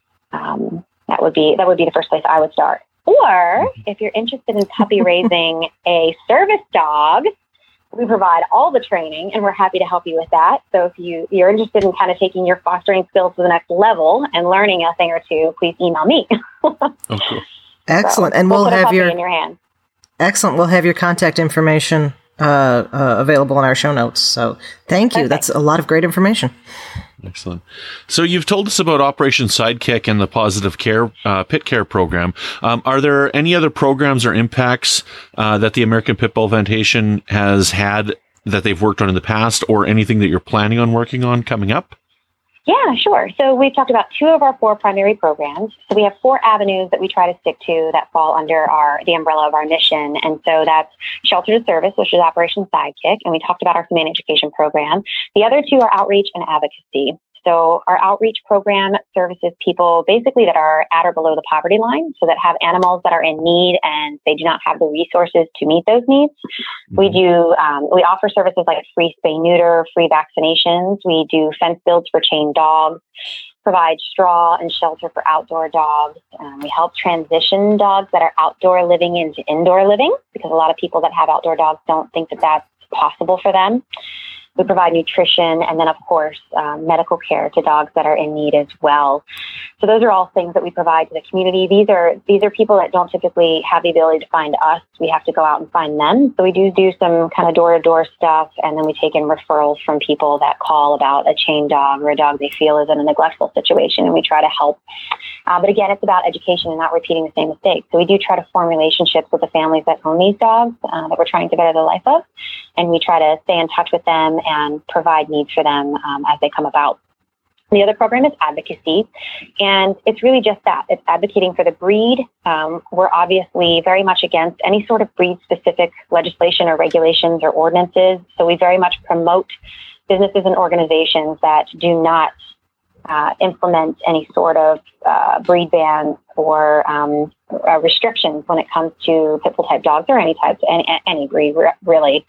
S6: Um, that would be, that would be the first place I would start. Or if you're interested in puppy raising a service dog, we provide all the training and we're happy to help you with that. So if you, you're interested in kind of taking your fostering skills to the next level and learning a thing or two, please email me.
S3: Oh, cool.
S4: Excellent. So and we'll, we'll have your, in your hand. Excellent. We'll have your contact information uh, uh, available in our show notes. So thank you. Okay. That's a lot of great information.
S3: Excellent. So you've told us about Operation Sidekick and the Positive Care uh, Pit Care program. Um, are there any other programs or impacts uh, that the American Pit Bull Foundation has had that they've worked on in the past, or anything that you're planning on working on coming up?
S6: Yeah, sure. So we've talked about two of our four primary programs. So we have four avenues that we try to stick to that fall under our the umbrella of our mission. And so that's Shelter to Service, which is Operation Sidekick. And we talked about our humane education program. The other two are outreach and advocacy. So our outreach program services people basically that are at or below the poverty line, so that have animals that are in need and they do not have the resources to meet those needs. Mm-hmm. We do, um, we offer services like free spay neuter, free vaccinations. We do fence builds for chained dogs, provide straw and shelter for outdoor dogs. Um, we help transition dogs that are outdoor living into indoor living, because a lot of people that have outdoor dogs don't think that that's possible for them. We provide nutrition and then, of course, um, medical care to dogs that are in need as well. So those are all things that we provide to the community. These are these are people that don't typically have the ability to find us. We have to go out and find them. So we do do some kind of door-to-door stuff, and then we take in referrals from people that call about a chained dog or a dog they feel is in a neglectful situation, and we try to help. Uh, but again, it's about education and not repeating the same mistakes. So we do try to form relationships with the families that own these dogs uh, that we're trying to better the life of, and we try to stay in touch with them and provide needs for them um, as they come about. The other program is advocacy, and it's really just that. It's advocating for the breed. Um, we're obviously very much against any sort of breed-specific legislation or regulations or ordinances, so we very much promote businesses and organizations that do not uh, implement any sort of uh, breed bans or um, uh, restrictions when it comes to pit bull type dogs or any types, any, any breed, really.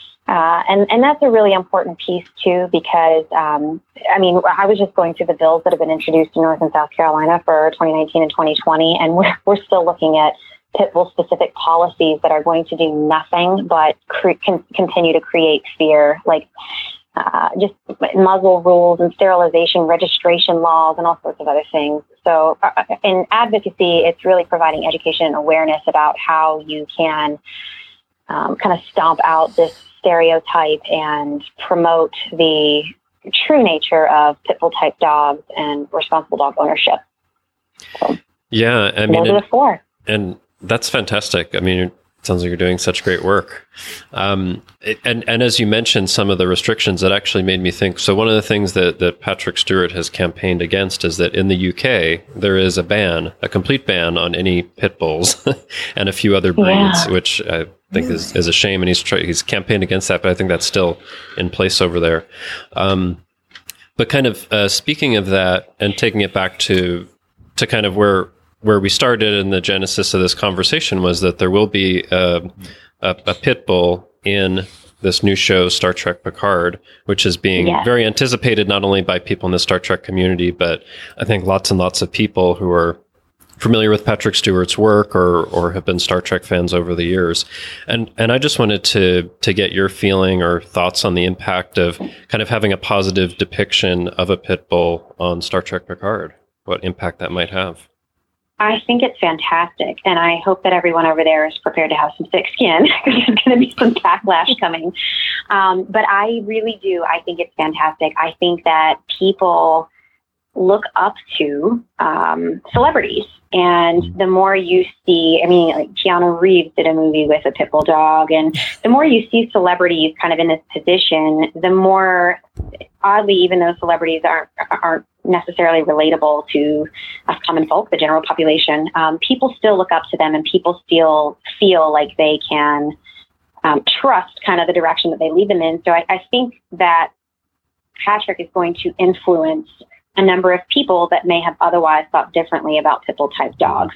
S6: Uh, and, and that's a really important piece too, because, um, I mean, I was just going through the bills that have been introduced in North and South Carolina for twenty nineteen and twenty twenty, and we're, we're still looking at pit bull specific policies that are going to do nothing but cre- con- continue to create fear, like uh, just muzzle rules and sterilization registration laws and all sorts of other things. So uh, in advocacy, it's really providing education and awareness about how you can um, kind of stomp out this stereotype and promote the true nature of pit bull type dogs and responsible dog ownership. So,
S5: yeah, I mean,
S6: those are the four.
S5: And that's fantastic. I mean, it sounds like you're doing such great work. Um, it, and, and as you mentioned, some of the restrictions, that actually made me think. So one of the things that, that Patrick Stewart has campaigned against is that in the U K, there is a ban, a complete ban on any pit bulls and a few other breeds, yeah. which I think is, is a shame. And he's tra- he's campaigned against that, but I think that's still in place over there. Um, but kind of uh, speaking of that and taking it back to to kind of where where we started in the genesis of this conversation was that there will be a, a, a pit bull in this new show, Star Trek Picard, which is being
S6: Yes.
S5: very anticipated not only by people in the Star Trek community, but I think lots and lots of people who are familiar with Patrick Stewart's work or or have been Star Trek fans over the years. And and I just wanted to to get your feeling or thoughts on the impact of kind of having a positive depiction of a pit bull on Star Trek Picard, what impact that might have.
S6: I think it's fantastic, and I hope that everyone over there is prepared to have some thick skin because there's going to be some backlash coming. Um, but I really do. I think it's fantastic. I think that people look up to um, celebrities, and the more you see, I mean, like Keanu Reeves did a movie with a pit bull dog, and the more you see celebrities kind of in this position, the more, oddly, even though celebrities aren't aren't necessarily relatable to us common folk, the general population, um, people still look up to them, and people still feel like they can um, trust kind of the direction that they lead them in. So I, I think that Patrick is going to influence a number of people that may have otherwise thought differently about pit bull type dogs.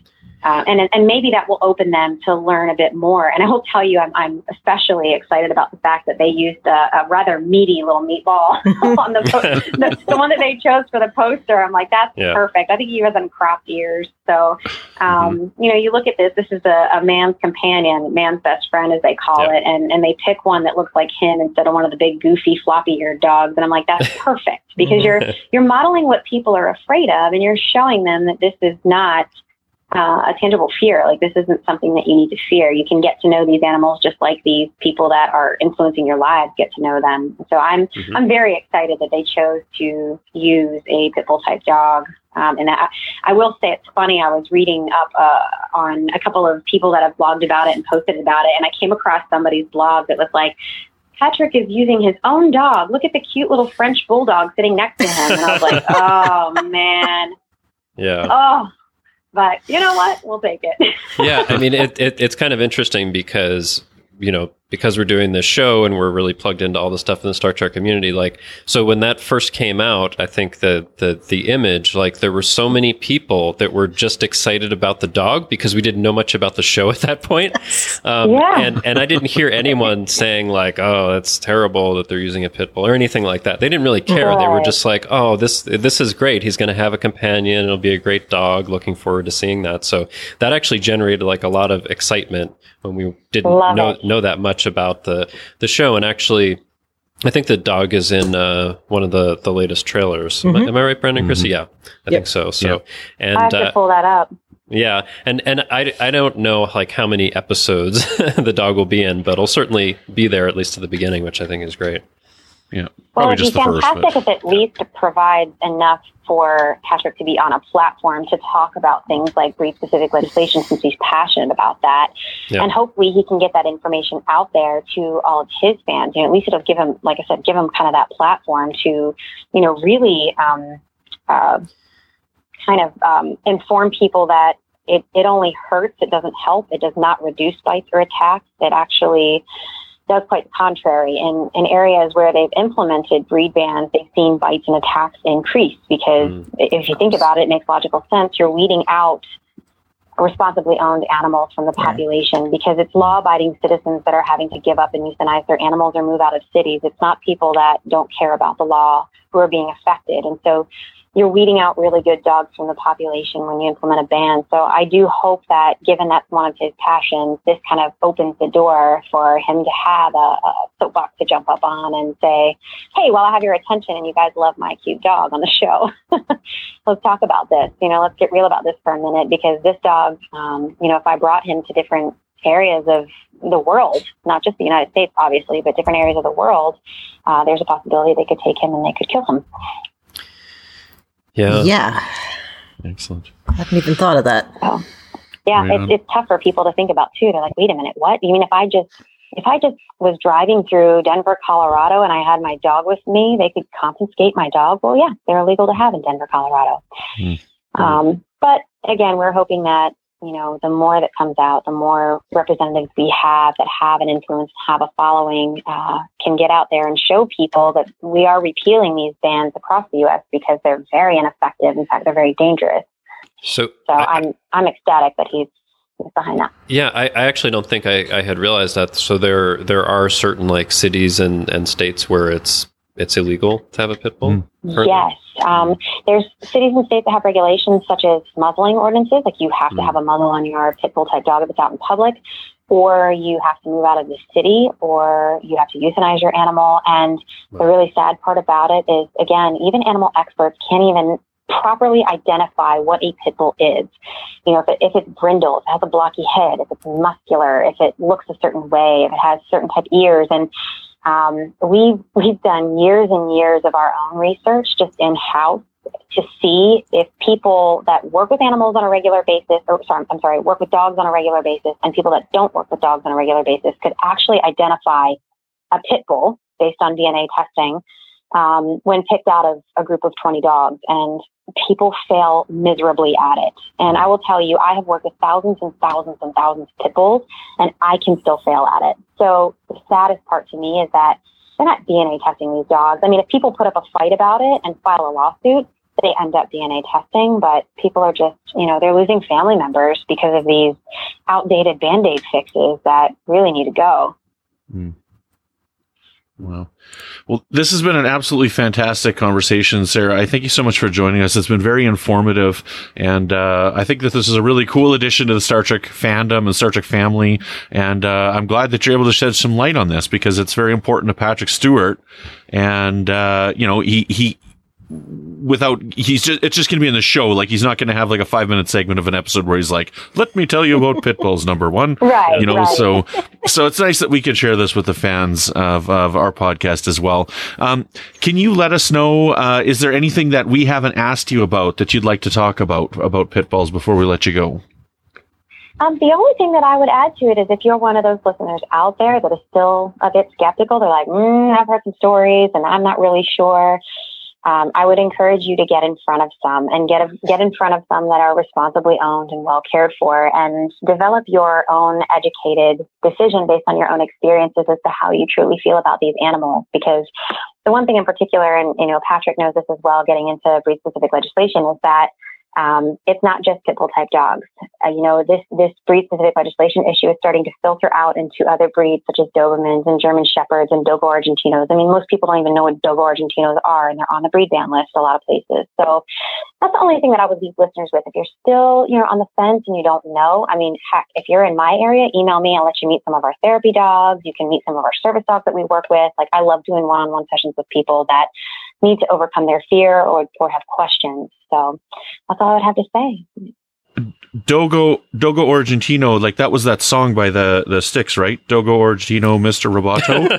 S6: Uh, and and maybe that will open them to learn a bit more. And I will tell you, I'm, I'm especially excited about the fact that they used a, a rather meaty little meatball on the, po- the the one that they chose for the poster. I'm like, that's
S5: Yeah.
S6: perfect. I think he has them cropped ears. So, um, mm-hmm. you know, you look at this. This is a, a man's companion, man's best friend, as they call
S5: Yeah.
S6: it, and and they pick one that looks like him instead of one of the big goofy floppy eared dogs. And I'm like, that's perfect because you're you're modeling what people are afraid of, and you're showing them that this is not Uh, a tangible fear. Like, this isn't something that you need to fear. You can get to know these animals just like these people that are influencing your lives get to know them. So I'm mm-hmm. I'm very excited that they chose to use a pit bull type dog. Um, and I, I will say it's funny. I was reading up uh, on a couple of people that have blogged about it and posted about it, and I came across somebody's blog that was like, Patrick is using his own dog. Look at the cute little French bulldog sitting next to him. And I was like, oh, man.
S5: Yeah.
S6: Oh. But you know what? We'll take it.
S5: Yeah, I mean, it, it it's kind of interesting because, you know, because we're doing this show and we're really plugged into all the stuff in the Star Trek community. Like, so when that first came out, I think the the the image, like, there were so many people that were just excited about the dog because we didn't know much about the show at that point. Um,
S6: yeah.
S5: And and I didn't hear anyone saying like, oh, it's terrible that they're using a pit bull or anything like that. They didn't really care. Right. They were just like, oh, this this is great. He's going to have a companion. It'll be a great dog. Looking forward to seeing that. So that actually generated like a lot of excitement when we didn't
S6: Love
S5: know
S6: it.
S5: know that much about the the show. And actually, I think the dog is in uh, one of the the latest trailers. Mm-hmm. Am, I, am I right, Brandon? Mm-hmm. Chrissy? Yeah, I yep. think so. So,
S3: yep.
S5: and
S6: I have to
S5: uh,
S6: pull that up.
S5: Yeah, and and I, I don't know like how many episodes the dog will be in, but it'll certainly be there at least at the beginning, which I think is great.
S3: Yeah,
S6: well,
S3: probably
S6: it'd
S3: just
S6: be
S3: the first.
S6: fantastic
S3: But...
S6: if at least it provides enough for Patrick to be on a platform to talk about things like breed-specific legislation, since he's passionate about that. Yeah. And hopefully he can get that information out there to all of his fans. You know, at least it'll give him, like I said, give him kind of that platform to, you know, really um, uh, kind of um, inform people that it, it only hurts. It doesn't help. It does not reduce bites or attacks. It actually does quite the contrary. In, in areas where they've implemented breed bans, they've seen bites and attacks increase because mm. if you think about it, it makes logical sense. You're weeding out responsibly owned animals from the population yeah. because it's law-abiding citizens that are having to give up and euthanize their animals or move out of cities. It's not people that don't care about the law who are being affected. And so you're weeding out really good dogs from the population when you implement a ban. So I do hope that, given that's one of his passions, this kind of opens the door for him to have a, a soapbox to jump up on and say, hey, well, I have your attention and you guys love my cute dog on the show. Let's talk about this. You know, let's get real about this for a minute, because this dog, um, you know, if I brought him to different areas of the world, not just the United States, obviously, but different areas of the world, uh, there's a possibility they could take him and they could kill him.
S5: Yeah.
S4: Yeah.
S3: Excellent.
S4: I hadn't even thought of that.
S6: So, yeah,
S3: right
S6: it's, it's tough for people to think about too. They're like, wait a minute, what? You mean if I just if I just was driving through Denver, Colorado, and I had my dog with me, they could confiscate my dog? Well, yeah, they're illegal to have in Denver, Colorado. Mm-hmm. Um, but again, we're hoping that, you know, the more that comes out, the more representatives we have that have an influence, have a following, uh, can get out there and show people that we are repealing these bans across the U S because they're very ineffective. In fact, they're very dangerous.
S5: So,
S6: so I, I'm I'm ecstatic that he's is behind that.
S5: Yeah, I, I actually don't think I, I had realized that. So there there are certain like cities and, and states where it's it's illegal to have a pit bull? Mm.
S6: Yes. Um, there's cities and states that have regulations such as muzzling ordinances, like you have mm. to have a muzzle on your pit bull type dog if it's out in public, or you have to move out of the city, or you have to euthanize your animal. And the really sad part about it is, again, even animal experts can't even properly identify what a pit bull is. You know, if, it, if it's brindle, if it has a blocky head, if it's muscular, if it looks a certain way, if it has certain type ears. And um, we've, we've done years and years of our own research just in-house to see if people that work with animals on a regular basis, or sorry, I'm sorry, work with dogs on a regular basis, and people that don't work with dogs on a regular basis could actually identify a pit bull based on D N A testing um, when picked out of a group of twenty dogs. And people fail miserably at it. And I will tell you, I have worked with thousands and thousands and thousands of pit bulls, and I can still fail at it. So the saddest part to me is that they're not D N A testing these dogs. I mean, if people put up a fight about it and file a lawsuit, they end up D N A testing, but people are just, you know, they're losing family members because of these outdated Band-Aid fixes that really need to go.
S3: Mm. Wow. Well, this has been an absolutely fantastic conversation, Sarah. I thank you so much for joining us. It's been very informative, and uh, I think that this is a really cool addition to the Star Trek fandom and Star Trek family, and uh, I'm glad that you're able to shed some light on this because it's very important to Patrick Stewart, and, uh, you know, he, he, without he's just it's just gonna be in the show, like he's not gonna have like a five minute segment of an episode where he's like, let me tell you about pit bulls number one,
S6: right,
S3: you know,
S6: right.
S3: so so it's nice that we can share this with the fans of of our podcast as well. Um can you let us know, uh is there anything that we haven't asked you about that you'd like to talk about about pit bulls before we let you go?
S6: Um, the only thing that I would add to it is if you're one of those listeners out there that is still a bit skeptical, they're like, mm, I've heard some stories and I'm not really sure. Um, I would encourage you to get in front of some and get a, get in front of some that are responsibly owned and well cared for, and develop your own educated decision based on your own experiences as to how you truly feel about these animals. Because the one thing in particular, and you know, Patrick knows this as well, getting into breed specific legislation, is that Um, it's not just pit bull type dogs. Uh, you know, this, this breed specific legislation issue is starting to filter out into other breeds such as Dobermans and German Shepherds and Dogo Argentinos. I mean, most people don't even know what Dogo Argentinos are, and they're on the breed ban list a lot of places. So that's the only thing that I would leave listeners with. If you're still, you know, on the fence and you don't know, I mean, heck, if you're in my area, email me. I'll let you meet some of our therapy dogs. You can meet some of our service dogs that we work with. Like, I love doing one-on-one sessions with people that need to overcome their fear or, or have questions. So that's all I would have to say.
S3: Dogo Dogo Argentino, like that was that song by the the Styx, right? Dogo Argentino, Mister Roboto.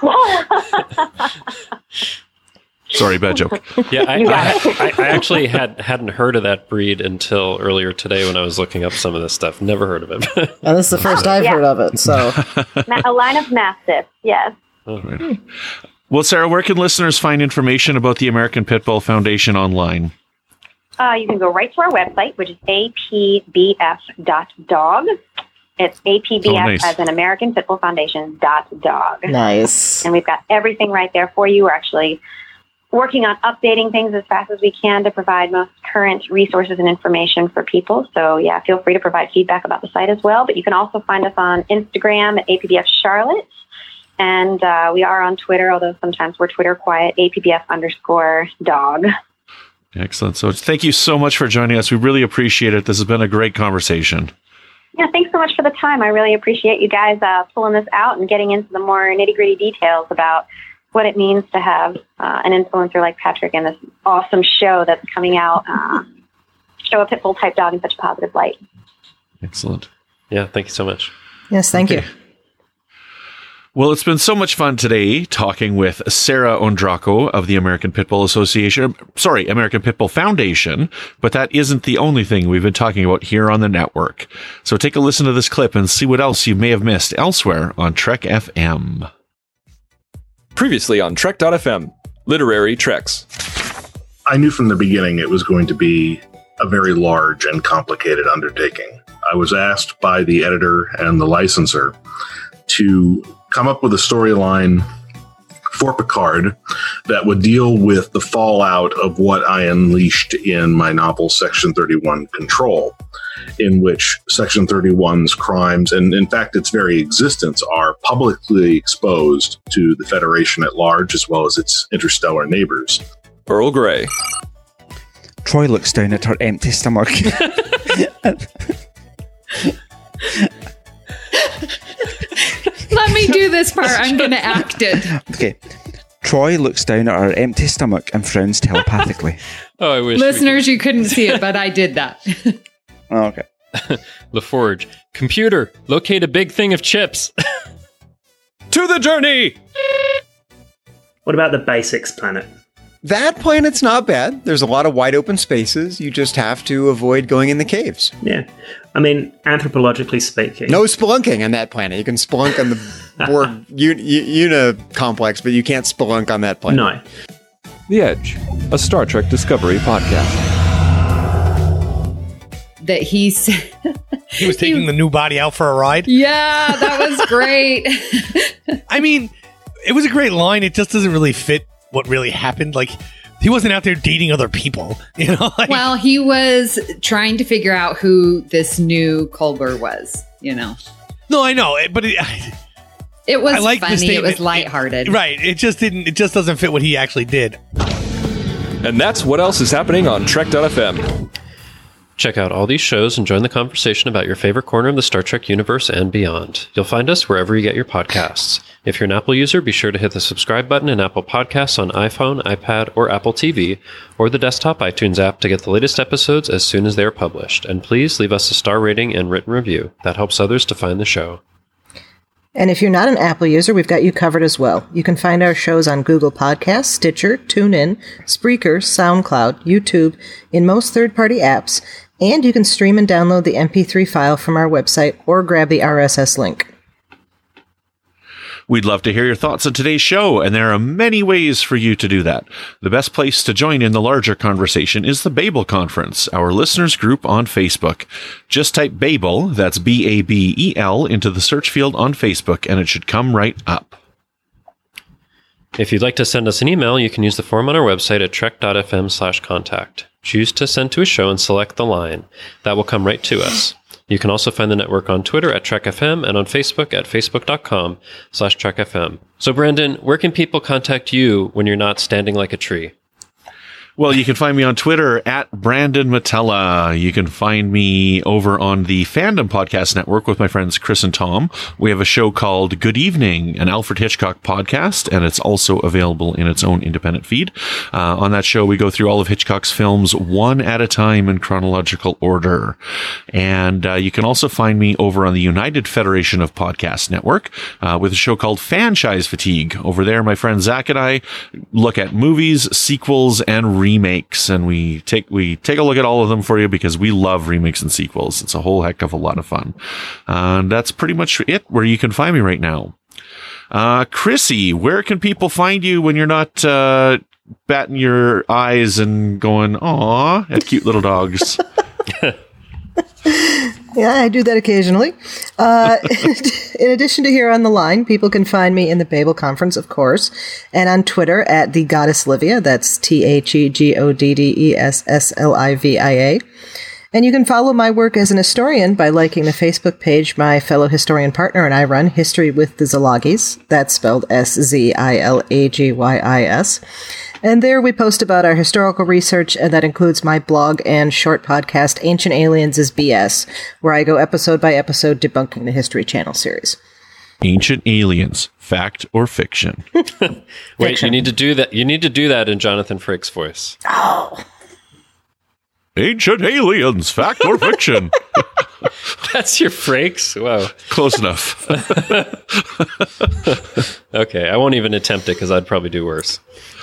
S3: Sorry, bad joke.
S5: Yeah, I, I, I, I actually had hadn't heard of that breed until earlier today when I was looking up some of this stuff. Never heard of it.
S4: And this is the first I've yeah. heard of it. So
S6: a line of mastiffs, yes.
S3: Oh, right. Well, Sarah, where can listeners find information about the American Pit Bull Foundation online?
S6: Uh, you can go right to our website, which is A P B F dot dog. It's A P B F oh, nice. as in American Pit Bull Foundation dot dog.
S4: Nice.
S6: And we've got everything right there for you. We're actually working on updating things as fast as we can to provide most current resources and information for people. So, yeah, feel free to provide feedback about the site as well. But you can also find us on Instagram at A P B F Charlotte. And uh, we are on Twitter, although sometimes we're Twitter quiet, A P B F underscore dog.
S3: Excellent. So thank you so much for joining us. We really appreciate it. This has been a great conversation.
S6: Yeah, thanks so much for the time. I really appreciate you guys uh, pulling this out and getting into the more nitty-gritty details about what it means to have uh, an influencer like Patrick in this awesome show that's coming out, uh, show a pit bull type dog in such a positive light.
S3: Excellent.
S5: Yeah, thank you so much.
S4: Yes, thank okay. you.
S3: Well, it's been so much fun today talking with Sarah Ondrako of the American Pit Bull Association, sorry, American Pit Bull Foundation, but that isn't the only thing we've been talking about here on the network. So take a listen to this clip and see what else you may have missed elsewhere on Trek F M.
S7: Previously on Trek dot F M, Literary Treks.
S8: I knew from the beginning it was going to be a very large and complicated undertaking. I was asked by the editor and the licensor to come up with a storyline for Picard that would deal with the fallout of what I unleashed in my novel Section thirty-one Control, in which Section thirty-one's crimes, and in fact its very existence, are publicly exposed to the Federation at large as well as its interstellar neighbors.
S7: Earl Grey.
S9: Troy looks down at her empty stomach.
S10: Let me do this part. I'm going to act it.
S9: Okay. Troy looks down at her empty stomach and frowns telepathically.
S5: Oh, I wish.
S10: Listeners, you couldn't see it, but I did that.
S9: Oh, okay.
S5: LaForge. Computer, locate a big thing of chips. To the journey!
S11: What about the Basics planet?
S12: That planet's not bad. There's a lot of wide open spaces. You just have to avoid going in the caves.
S11: Yeah. I mean, anthropologically speaking.
S12: No spelunking on that planet. You can spelunk on the Borg un- Una complex, but you can't spelunk on that planet.
S11: No.
S7: The Edge, a Star Trek Discovery podcast.
S10: That he said.
S13: He was taking the new body out for a ride?
S10: Yeah, that was great.
S13: I mean, it was a great line. It just doesn't really fit what really happened. Like, he wasn't out there dating other people, you know? Like,
S10: well, he was trying to figure out who this new Culber was, you know?
S13: No, I know, but it, I,
S10: it was
S13: I like
S10: funny. It was lighthearted.
S13: It, right. It just didn't, it just doesn't fit what he actually did.
S7: And that's what else is happening on Trek dot F M.
S5: Check out all these shows and join the conversation about your favorite corner of the Star Trek universe and beyond. You'll find us wherever you get your podcasts. If you're an Apple user, be sure to hit the subscribe button in Apple Podcasts on iPhone, iPad, or Apple T V, or the desktop iTunes app to get the latest episodes as soon as they are published. And please leave us a star rating and written review. That helps others to find the show.
S4: And if you're not an Apple user, we've got you covered as well. You can find our shows on Google Podcasts, Stitcher, TuneIn, Spreaker, SoundCloud, YouTube, in most third-party apps, and you can stream and download the M P three file from our website or grab the R S S link.
S3: We'd love to hear your thoughts on today's show, and there are many ways for you to do that. The best place to join in the larger conversation is the Babel Conference, our listeners group on Facebook. Just type Babel, that's B A B E L, into the search field on Facebook, and it should come right up.
S5: If you'd like to send us an email, you can use the form on our website at trek dot f m slash contact. Choose to send to a show and select the line. That will come right to us. You can also find the network on Twitter at Trek F M and on Facebook at facebook.com slash Trek FM. So, Brandon, where can people contact you when you're not standing like a tree?
S3: Well, you can find me on Twitter at Brandon Matella. You can find me over on the Fandom Podcast Network with my friends Chris and Tom. We have a show called Good Evening, an Alfred Hitchcock podcast, and it's also available in its own independent feed. Uh, on that show, we go through all of Hitchcock's films one at a time in chronological order. And uh, you can also find me over on the United Federation of Podcast Network uh, with a show called Franchise Fatigue. Over there, my friend Zach and I look at movies, sequels, and remakes, and we take we take a look at all of them for you because we love remakes and sequels. It's a whole heck of a lot of fun. Uh, and that's pretty much it where you can find me right now. Uh, Chrissy, where can people find you when you're not uh, batting your eyes and going, aw, at cute little dogs?
S4: Yeah, I do that occasionally. Uh, in addition to here on the line, people can find me in the Babel Conference, of course, and on Twitter at the Goddess Livia. That's T H E G O D D E S S L I V I A. And you can follow my work as an historian by liking the Facebook page my fellow historian partner and I run, History with the Zalagis. That's spelled S Z I L A G Y I S. And there we post about our historical research, and that includes my blog and short podcast, Ancient Aliens is B S, where I go episode by episode debunking the History Channel series.
S3: Ancient Aliens, fact or fiction?
S5: Wait, fiction. you need to do that. You need to do that in Jonathan Frakes' voice.
S4: Oh.
S3: Ancient Aliens, fact or fiction?
S5: That's your Frakes? Wow.
S3: Close enough.
S5: Okay, I won't even attempt it because I'd probably do worse.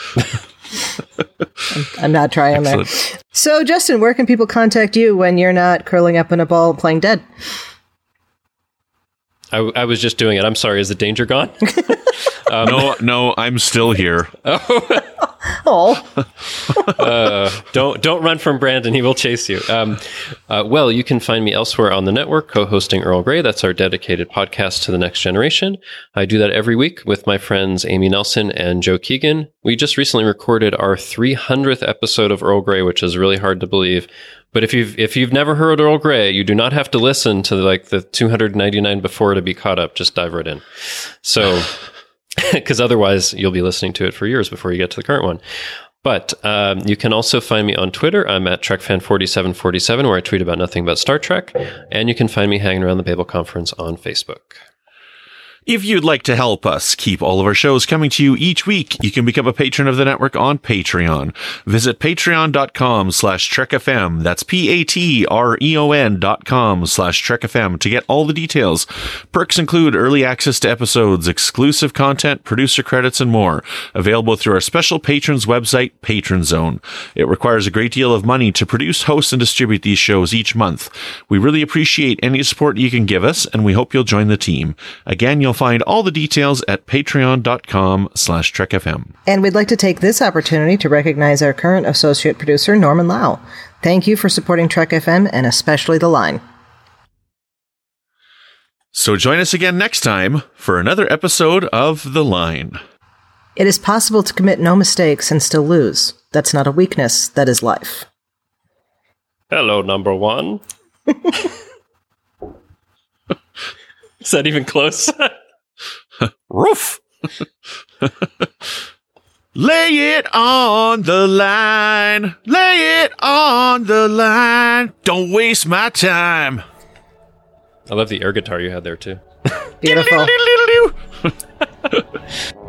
S4: I'm, I'm not trying there. So, Justin, where can people contact you when you're not curling up in a ball playing dead?
S5: I, I was just doing it. I'm sorry. Is the danger gone? um,
S3: no, no, I'm still here.
S4: Oh,
S5: uh, don't don't run from Brandon. He will chase you. Um, uh, well, you can find me elsewhere on the network, co-hosting Earl Grey. That's our dedicated podcast to the next generation. I do that every week with my friends Amy Nelson and Joe Keegan. We just recently recorded our three hundredth episode of Earl Grey, which is really hard to believe. But if you've if you've never heard Earl Grey, you do not have to listen to like the two hundred ninety-nine before to be caught up. Just dive right in. So. Because otherwise you'll be listening to it for years before you get to the current one. But um, you can also find me on Twitter. I'm at TrekFan forty-seven forty-seven, where I tweet about nothing but Star Trek. And you can find me hanging around the Babel Conference on Facebook.
S3: If you'd like to help us keep all of our shows coming to you each week, you can become a patron of the network on Patreon. Visit patreon.com slash trekfm. That's P-A-T-R-E-O-N dot com slash trekfm to get all the details. Perks include early access to episodes, exclusive content, producer credits, and more. Available through our special patrons website, Patron Zone. It requires a great deal of money to produce, host, and distribute these shows each month. We really appreciate any support you can give us, and we hope you'll join the team. Again, you'll find all the details at patreon.com slash trekfm.
S4: And we'd like to take this opportunity to recognize our current associate producer, Norman Lau. Thank you for supporting Trek F M and especially The Line.
S3: So join us again next time for another episode of The Line.
S4: It is possible to commit no mistakes and still lose. That's not a weakness, that is life.
S5: Hello, number one. Is that even close?
S3: Roof. Lay it on the line. Lay it on the line. Don't waste my time.
S5: I love the air guitar you had there, too.
S4: Beautiful.